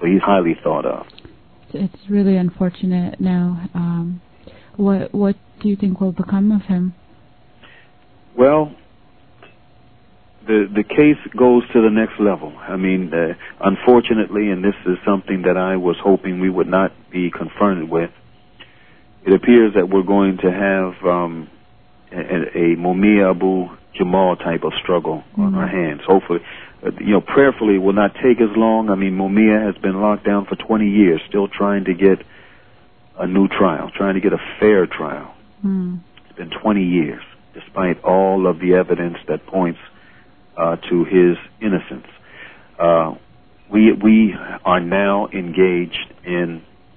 So he's highly thought of. It's really unfortunate now. What do you think will become of him? Well, the case goes to the next level. I mean, unfortunately, and this is something that I was hoping we would not be confronted with, it appears that we're going to have a Mumia Abu Jamal type of struggle on our hands. Hopefully, prayerfully, it will not take as long. I mean, Mumia has been locked down for 20 years, still trying to get a new trial, trying to get a fair trial. It's been 20 years, despite all of the evidence that points to his innocence. We are now engaged in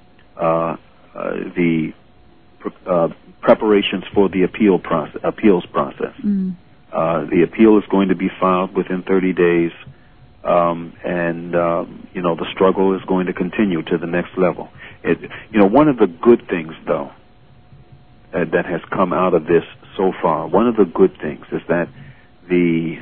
the preparations for the appeals process. The appeal is going to be filed within 30 days, and the struggle is going to continue to the next level. One of the good things, though, that has come out of this so far, one of the good things is that the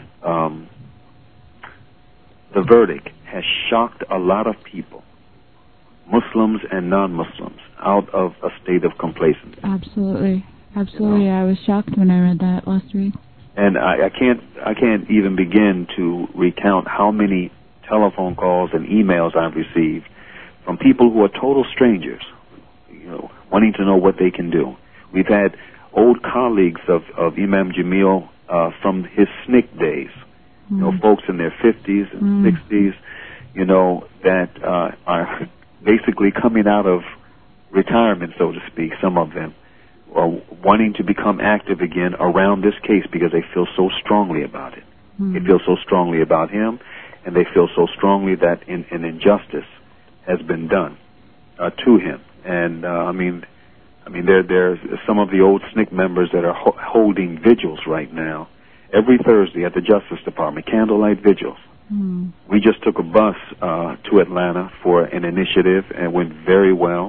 verdict has shocked a lot of people, Muslims and non-Muslims, out of a state of complacency. Absolutely. I was shocked when I read that last week. And I can't even begin to recount how many telephone calls and emails I've received from people who are total strangers, wanting to know what they can do. We've had old colleagues of Imam Jamil from his SNCC days, folks in their 50s and 60s, that are basically coming out of retirement, so to speak, some of them, are wanting to become active again around this case because they feel so strongly about it. They feel so strongly about him, and they feel so strongly that an injustice has been done to him. And there's some of the old SNCC members that are holding vigils right now every Thursday at the Justice Department, candlelight vigils. We just took a bus to Atlanta for an initiative and went very well.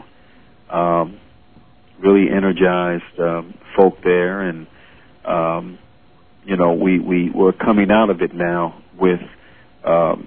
Really energized folk there, and we're coming out of it now with a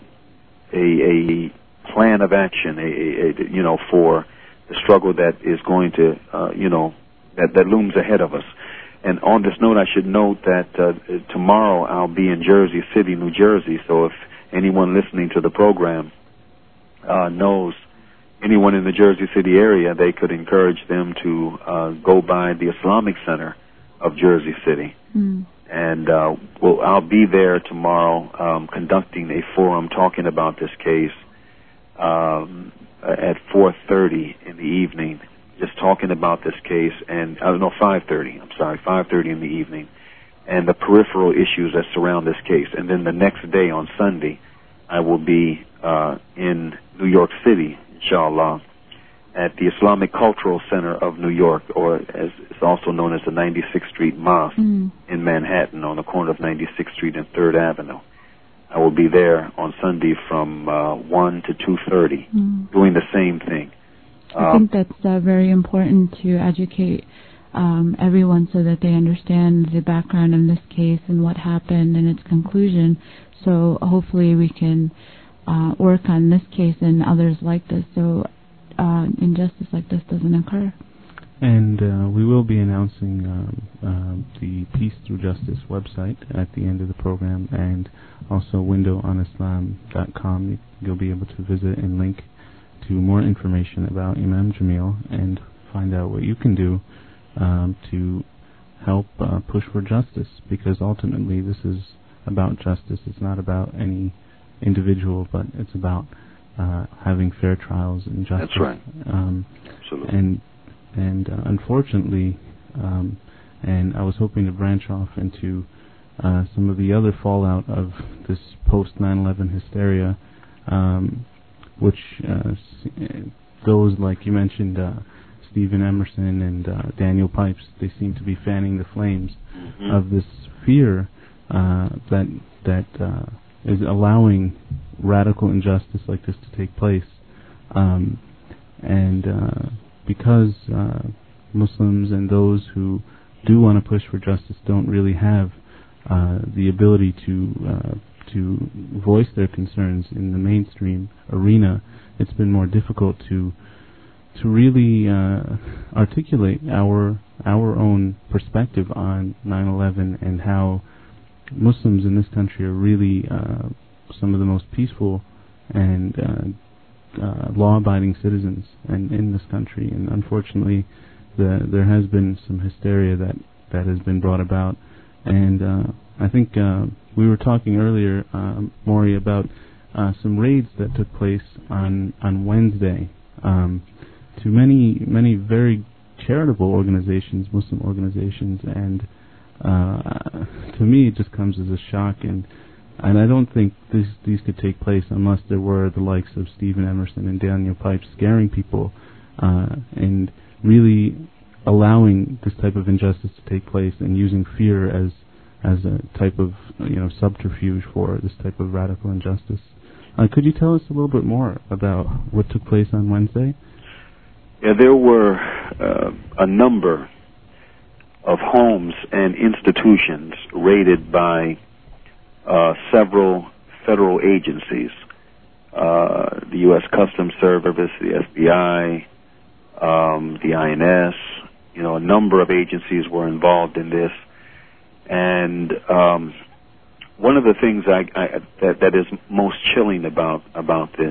plan of action, for the struggle that is going to, that looms ahead of us. And on this note, I should note that tomorrow I'll be in Jersey City, New Jersey. So if anyone listening to the program knows anyone in the Jersey City area, they could encourage them to go by the Islamic Center of Jersey City. And I'll be there tomorrow conducting a forum talking about this case at 4:30 in the evening, just talking about this case, and 5:30 in the evening, and the peripheral issues that surround this case. And then the next day on Sunday, I will be in New York City, inshallah, at the Islamic Cultural Center of New York, or as it's also known as the 96th Street Mosque in Manhattan, on the corner of 96th Street and 3rd Avenue. I will be there on Sunday from 1 to 2:30, doing the same thing. I think that's very important to educate everyone so that they understand the background in this case and what happened and its conclusion. So hopefully we can work on this case and others like this, so injustice like this doesn't occur. And we will be announcing the Peace Through Justice website at the end of the program, and also windowOnIslam.com. You'll be able to visit and link to more information about Imam Jamil and find out what you can do to help push for justice, because ultimately this is about justice. It's not about any individual, but it's about having fair trials and justice. That's right. Absolutely. And unfortunately, and I was hoping to branch off into some of the other fallout of this post-9/11 hysteria, which those, like you mentioned, Stephen Emerson and Daniel Pipes, they seem to be fanning the flames of this fear that is allowing radical injustice like this to take place. Because Muslims and those who do want to push for justice don't really have the ability to voice their concerns in the mainstream arena, it's been more difficult to really articulate our own perspective on 9/11 and how Muslims in this country are really some of the most peaceful and law-abiding citizens in this country. And unfortunately, there has been some hysteria that has been brought about. And I think we were talking earlier, Maury, about some raids that took place on Wednesday to many very charitable organizations, Muslim organizations, and to me it just comes as a shock, and I don't think these could take place unless there were the likes of Stephen Emerson and Daniel Pipes scaring people and really allowing this type of injustice to take place and using fear as a type of subterfuge for this type of radical injustice. Could you tell us a little bit more about what took place on Wednesday? Yeah, there were a number of homes and institutions raided by several federal agencies, the U.S. Customs Service, the FBI, the INS. A number of agencies were involved in this. And one of the things that is most chilling about this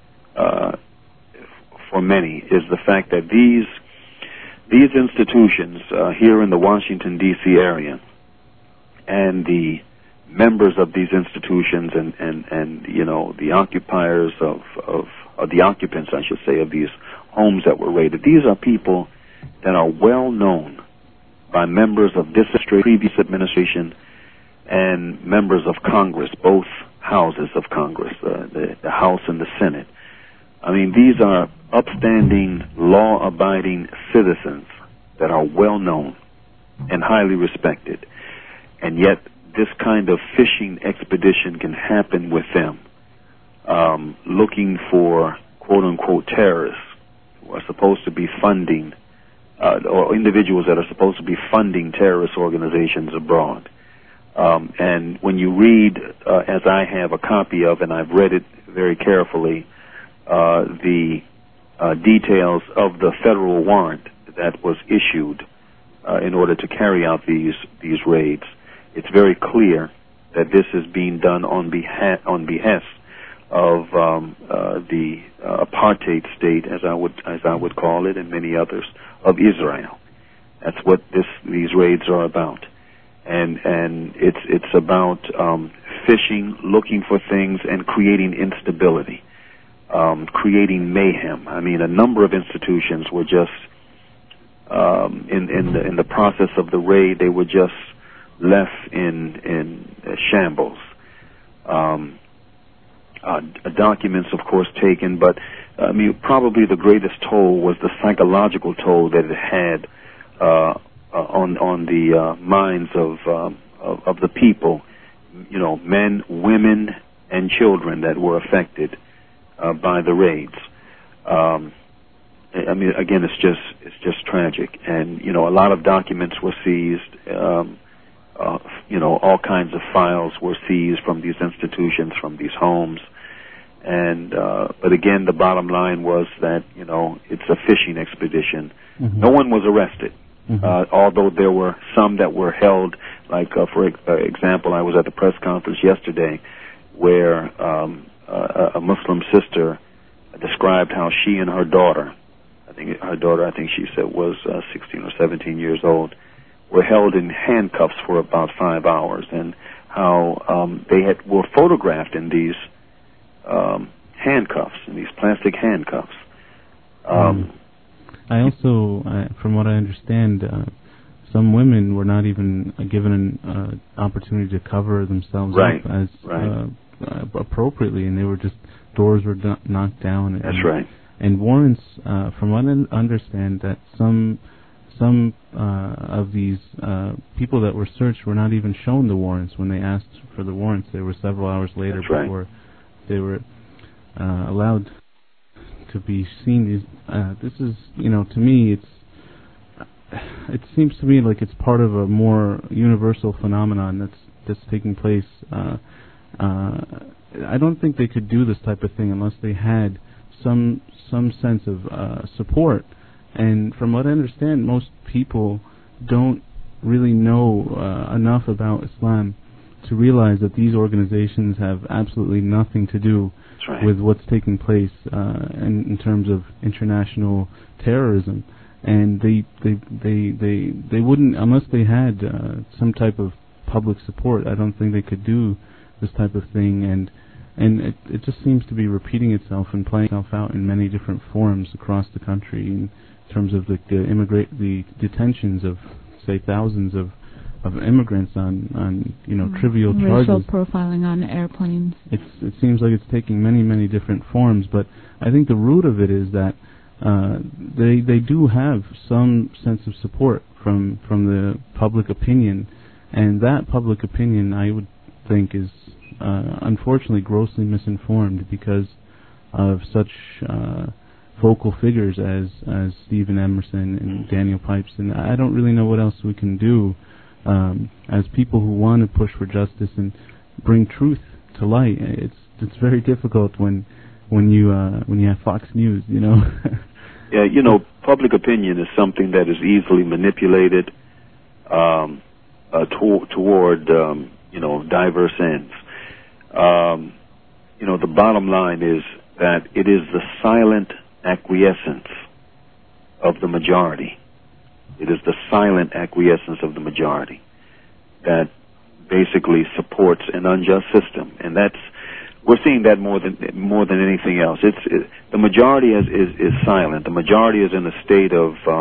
for many is the fact that these institutions here in the Washington, D.C. area and the members of these institutions and the occupiers of the occupants, I should say, of these homes that were raided, these are people that are well known by members of this previous administration and members of Congress, both houses of Congress, the House and the Senate. I mean, these are upstanding, law-abiding citizens that are well known and highly respected. And yet this kind of fishing expedition can happen with them, looking for quote-unquote terrorists who are supposed to be funding or individuals that are supposed to be funding terrorist organizations abroad. And when you read, as I have a copy of, and I've read it very carefully, the details of the federal warrant that was issued in order to carry out these raids, it's very clear that this is being done on behest of the apartheid state, as I would call it, and many others, of Israel. That's what these raids are about, and it's about fishing, looking for things, and creating instability, creating mayhem. I mean, a number of institutions were just in the process of the raid. They were just left in shambles. Documents, of course, taken, but I mean, probably the greatest toll was the psychological toll that it had on the minds of the people, men, women, and children that were affected by the raids. I mean, again, it's just tragic, and a lot of documents were seized. All kinds of files were seized from these institutions, from these homes. And but again, the bottom line was that it's a fishing expedition. Mm-hmm. No one was arrested, although there were some that were held. Like for example, I was at the press conference yesterday where a Muslim sister described how she and her daughter, I think she said was 16 or 17 years old, were held in handcuffs for about 5 hours, and how they were photographed in these handcuffs, in these plastic handcuffs. I also, from what I understand, some women were not even given an opportunity to cover themselves up as appropriately, and they were just, doors were knocked down. That's right. And warrants, from what I understand, that some of these people that were searched were not even shown the warrants. When they asked for the warrants, they were several hours later before they were allowed to be seen. This is, to me, it seems to me like it's part of a more universal phenomenon that's taking place. I don't think they could do this type of thing unless they had some sense of support. And from what I understand, most people don't really know enough about Islam to realize that these organizations have absolutely nothing to do with what's taking place in terms of international terrorism. And they wouldn't, unless they had some type of public support, I don't think they could do this type of thing. And it just seems to be repeating itself and playing itself out in many different forms across the country in terms of the detentions of, say, thousands of immigrants on trivial charges. Racial profiling on airplanes. It seems like it's taking many different forms, but I think the root of it is that they do have some sense of support from the public opinion, and that public opinion, I would think, is unfortunately grossly misinformed because of such vocal figures as Stephen Emerson and Daniel Pipes, and I don't really know what else we can do as people who want to push for justice and bring truth to light. It's very difficult when you have Fox News, you know. Yeah, public opinion is something that is easily manipulated toward diverse ends. The bottom line is that it is the silent acquiescence of the majority. It is the silent acquiescence of the majority that basically supports an unjust system, and we're seeing that more than anything else. The majority is silent. The majority is in a state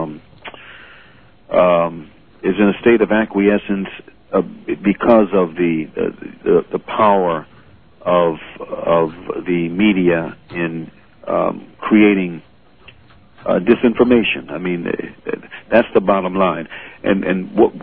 of acquiescence because of the power of the media in creating disinformation. I mean, that's the bottom line. And what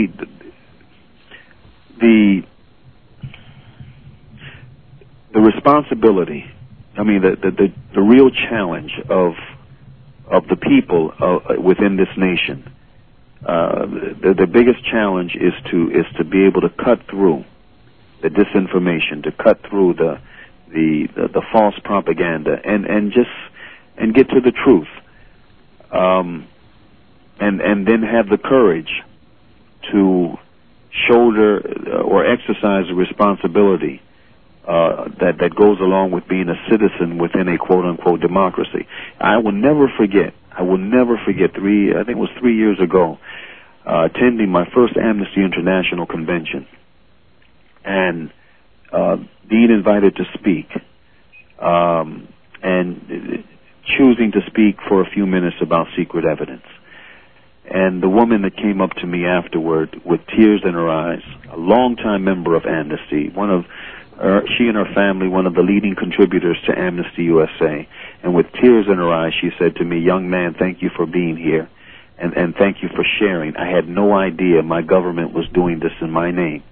the responsibility, I mean, the real challenge of the people within this nation, the biggest challenge is to be able to cut through the disinformation, to cut through the false propaganda, and get to the truth, and then have the courage to shoulder or exercise the responsibility that goes along with being a citizen within a quote-unquote democracy. I will never forget, I think it was 3 years ago, attending my first Amnesty International convention and being invited to speak and choosing to speak for a few minutes about secret evidence. And the woman that came up to me afterward with tears in her eyes, a longtime member of Amnesty, she and her family, one of the leading contributors to Amnesty USA, and with tears in her eyes, she said to me, "Young man, thank you for being here, and thank you for sharing. I had no idea my government was doing this in my name."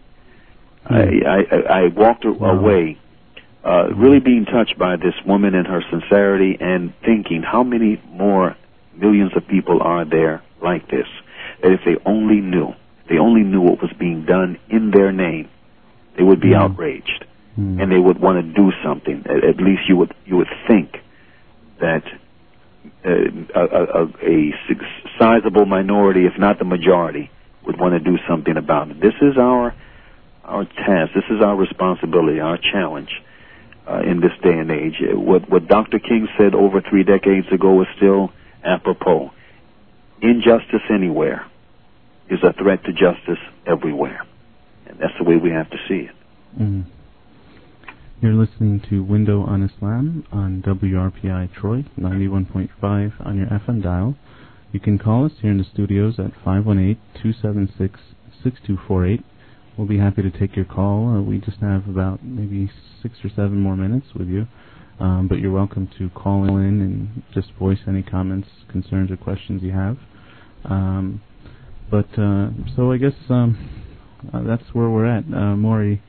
I walked away really being touched by this woman and her sincerity, and thinking how many more millions of people are there like this, that if they only knew what was being done in their name, they would be outraged, and they would want to do something. At least you would think that a sizable minority, if not the majority, would want to do something about it. This is our task. This is our responsibility, our challenge in this day and age. What Dr. King said over 3 decades ago is still apropos. Injustice anywhere is a threat to justice everywhere. And that's the way we have to see it. Mm. You're listening to Window on Islam on WRPI Troy, 91.5 on your FM dial. You can call us here in the studios at 518-276-6248. We'll be happy to take your call. We just have about maybe 6 or 7 more minutes with you. But you're welcome to call in and just voice any comments, concerns, or questions you have. So I guess that's where we're at. Maury,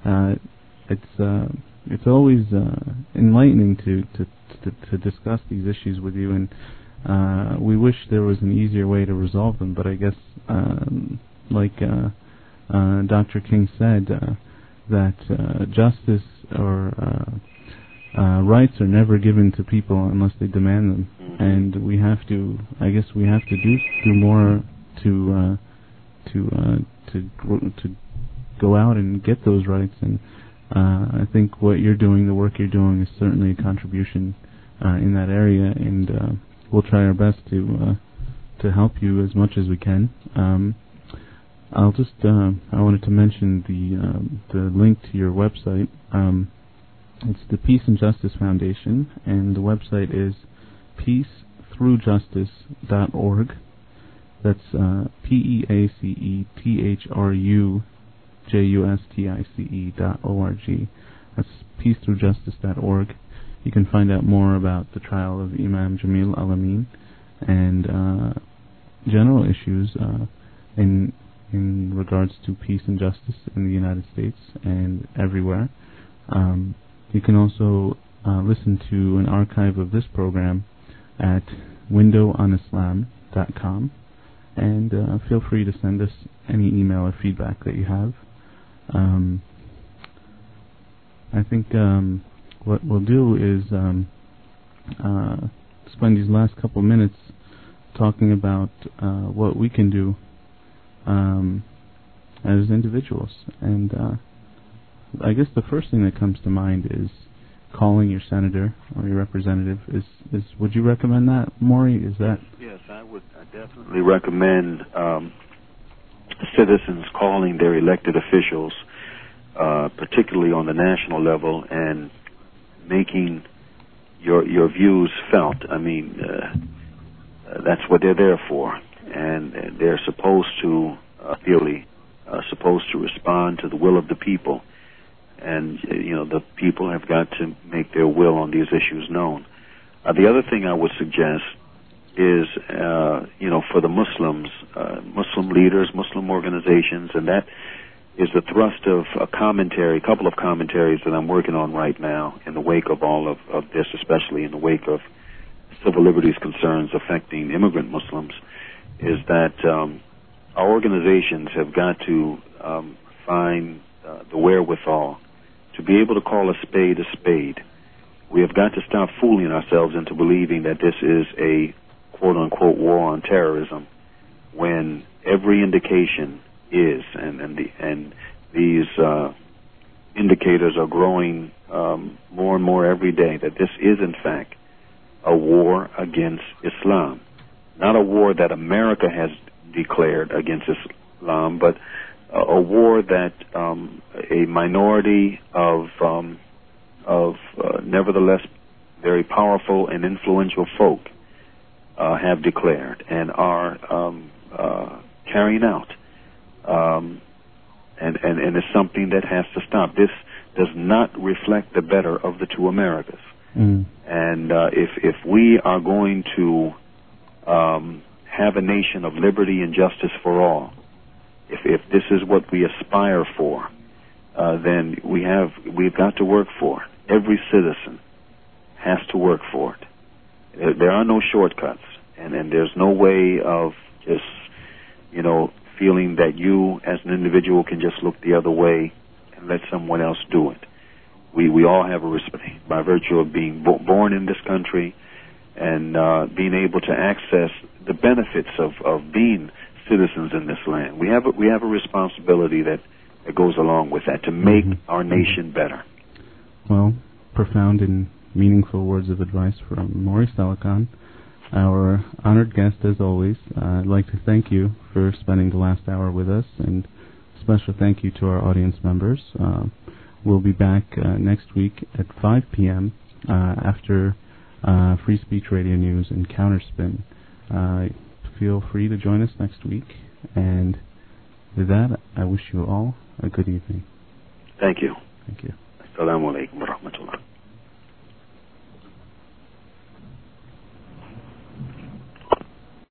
it's always enlightening to discuss these issues with you, and we wish there was an easier way to resolve them. But I guess, like Dr. King said, that justice or rights are never given to people unless they demand them, and we have to. I guess we have to do more to go out and get those rights. And I think what you're doing, the work you're doing, is certainly a contribution in that area, and we'll try our best to help you as much as we can. I'll just I wanted to mention the link to your website. It's the Peace and Justice Foundation, and the website is peacethroughjustice.org. That's peacethroughjustice.org. That's peacethroughjustice.org. You can find out more about the trial of Imam Jamil Al-Amin and general issues in regards to peace and justice in the United States and everywhere. You can also listen to an archive of this program at windowOnIslam.com, and feel free to send us any email or feedback that you have. I think what we'll do is spend these last couple minutes talking about what we can do as individuals. And I guess the first thing that comes to mind is calling your senator or your representative. Is would you recommend that, Maury? Is that? Yes, I would definitely recommend citizens calling their elected officials, particularly on the national level, and making your views felt. I mean, that's what they're there for, and they're supposed to respond to the will of the people. And, the people have got to make their will on these issues known. The other thing I would suggest is, for the Muslims, Muslim leaders, Muslim organizations, and that is the thrust of a couple of commentaries that I'm working on right now in the wake of all of this, especially in the wake of civil liberties concerns affecting immigrant Muslims, is that our organizations have got to find the wherewithal to be able to call a spade a spade. We have got to stop fooling ourselves into believing that this is a quote-unquote war on terrorism, when every indication is, and these indicators are growing more and more every day, that this is in fact a war against Islam. Not a war that America has declared against Islam, but a war that a minority of nevertheless very powerful and influential folk have declared and are carrying out. And it's something that has to stop. This does not reflect the better of the two Americas. And if we are going to have a nation of liberty and justice for all, if this is what we aspire for, then we've got to work for it. Every citizen has to work for it. There are no shortcuts, and there's no way of just, feeling that you as an individual can just look the other way and let someone else do it. We all have a responsibility by virtue of being born in this country and being able to access the benefits of being citizens in this land. We have a responsibility that goes along with that, to make our nation better. Well, profound and meaningful words of advice from Maury Salekan, our honored guest as always. I'd like to thank you for spending the last hour with us, and a special thank you to our audience members. We'll be back next week at 5 p.m. After Free Speech Radio News and Counterspin. Feel free to join us next week, and with that, I wish you all a good evening. Thank you. Thank you. Assalamu alaikum wa rahmatullah.